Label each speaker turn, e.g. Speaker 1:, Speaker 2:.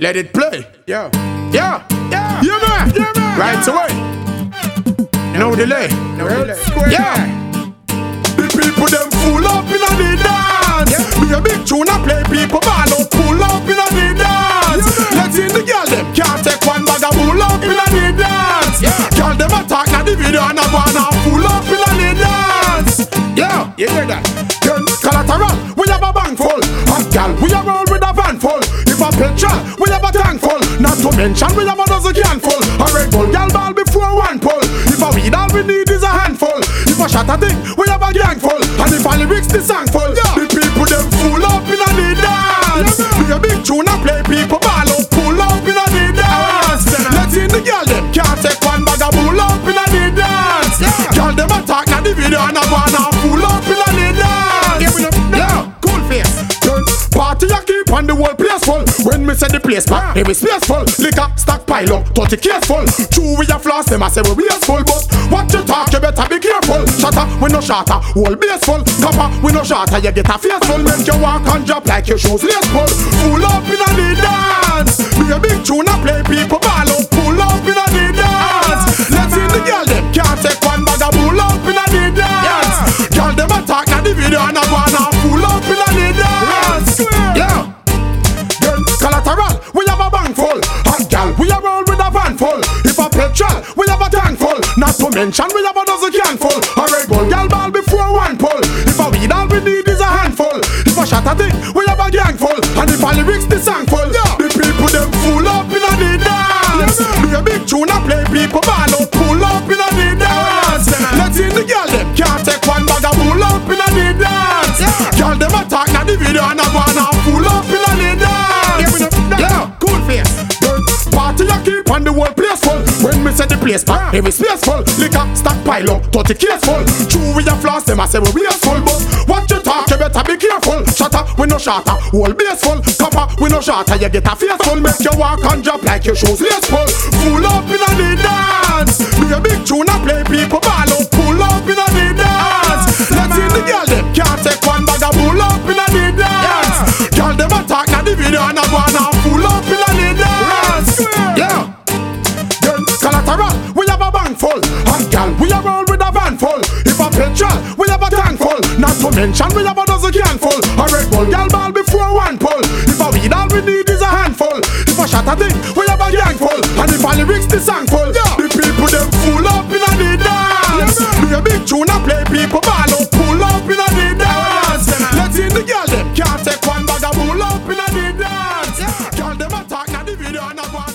Speaker 1: Let it play.
Speaker 2: Yeah.
Speaker 1: Yeah.
Speaker 2: Yeah.
Speaker 1: Yeah, man.
Speaker 2: Yeah, man.
Speaker 1: Right away. No delay.
Speaker 2: No delay.
Speaker 1: Yeah. The people them full up in the dance.
Speaker 2: Yeah.
Speaker 1: Be a big tune and play people ball up, pull up in the dance.
Speaker 2: Yeah,
Speaker 1: Let's see the girl them can't take one bag of pull up in the dance.
Speaker 2: Yeah.
Speaker 1: Girl them attack na the video and a wanna pull up in the dance. Yeah.
Speaker 2: You hear that?
Speaker 1: Then collateral, we have a bank full. Hot gal, we have roll with a van full. If a petrol, we have a tank full. Not to mention we have a dozen can full. A Red Bull gal ball before one pull. If a weed all we need is a handful. If a shot a thing, we have a gang full. And if a lyrics the song full, the people them full up in a the dance. Be a big tune and play people ball up, pull up in a the dance. Let's see the gal them can't take one bag of pull up in a the dance. Gal them attack na the video and a wanna pull up in a the dance. Yeah, cool face. Party a keep on the whole place full. When me say the place back, every space full. Liquor stock pile up, 30 case full. True we a floss, them a say we waste full. But what you talk, you better be careful. Shatter, we no shatter, whole base full. Copper, we no shatter, you get a face full. Make you walk and drop like your shoes lace full. Full up in a the dance. Be a big tune and play people ball up. Pull up in a the dance. Let's see the girl them can't take one bag of pull up in a the dance. Girl them attack na the video and a wanna pull up in a the dance. Yeah. Then collateral, we have a bank full. Hot gal, we have roll with a van full. If a petrol, we have a tank full. Not to mention we have a dozen can full. A Red Bull gal ball before one pull. If a weed all we need is a handful. If a shot a thing, we have a gang full. And if a lyrics the song full, the people them full up in a the dance. Be a big tune and play people ball up, pull up in a the dance. Let's see the girl them can't take one bag of pull up in a the dance. Girl them attack na the video and a wanna pull up in a the dance. Yeah, cool face. Party a keep on the whole place full. When me say the place back, every space full. Liquor stock pile up, 30 case full. True we a floss, them a say we waste full. But what you talk, you better be careful. Shatter, we no shatter, whole base full. Copper, we no shatter, you get a face full. Make you walk and drop like your shoes lace full. Full up in a the dance. Be a big tune and play people ball up. Pull up in a the dance. Let's see the girl them can't take one bag of pull up in a the dance. Girl them attack na the video and a wanna pull up in a the dance. Yeah. Then collateral, we have a bank full. Hot gal, we have roll with a van full. If a petrol, we have a tank full. Not to mention we have a dozen can full. A Red Bull gal ball before one pull. If a weed all we need is a handful. If a shot a thing, we have a gang full. And if a lyrics the song full, the people them full up in a the dance. Be a big tune and play people ball up, pull up in a the dance. Let's see the girl them can't take one bag of pull up in a the dance. Girl them attack na the video and a